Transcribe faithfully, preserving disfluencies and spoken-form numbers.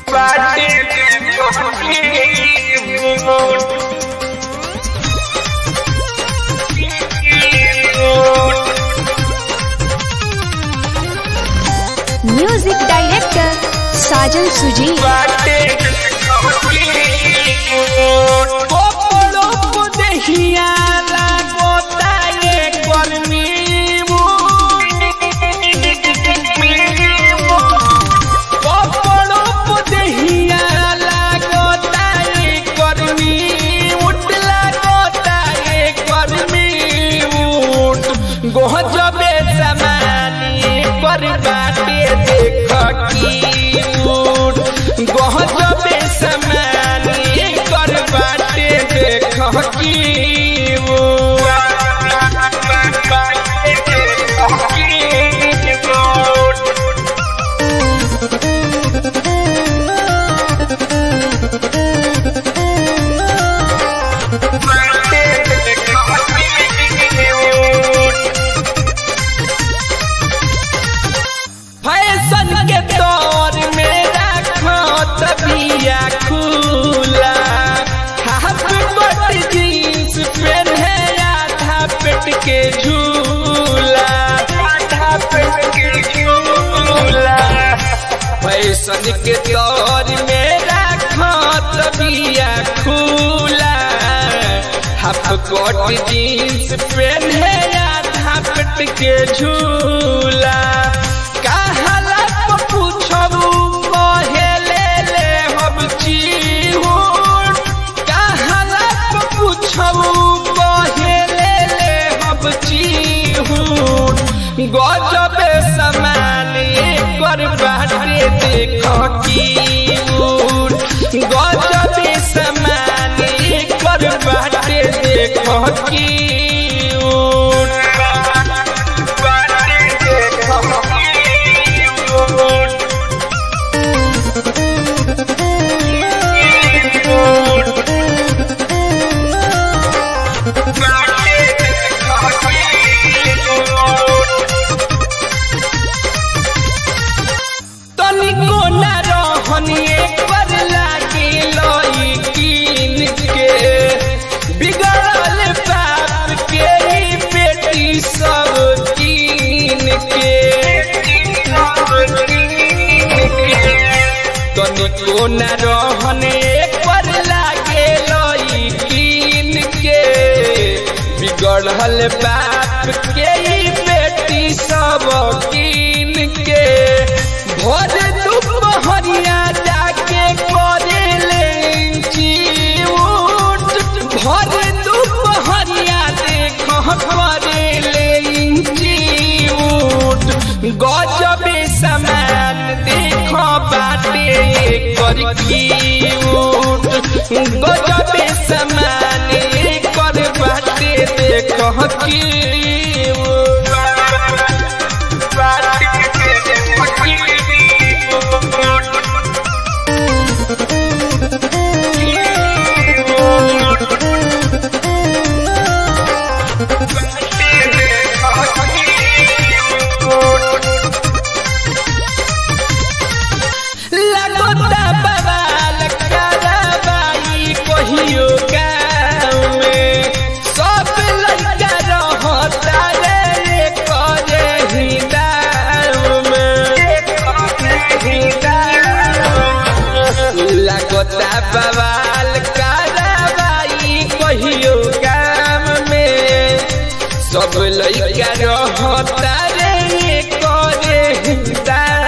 Music director साजन सुजी। गोहजबे समानी पर बाटे देख की उठ गोहजबे समानी पर बाटे देख की के झूला आधा पेट के झूला फैशन के दौर में रखत बिया खुला हाफ कोट जींस पहने आधा पेट के झूला कहला पूछबू कहे ले ले हम चीहूर कहला पूछबू गजबे समान पर बाटे देख की गजबे समान पर बाटे देख की तनिको न रहने पर लागे लई कीन के बिगड़ल बाप के बेटी सब कीन के भोर दुपहरिया जाके करे ले चिऊट भोर दुपहरिया देख करे ले चिऊट गजबे समान देख बाटे कर गजबे समान कर बाटे देख की बवाल कार्रवाई कहियो गाम में सब लइका रहता रे करे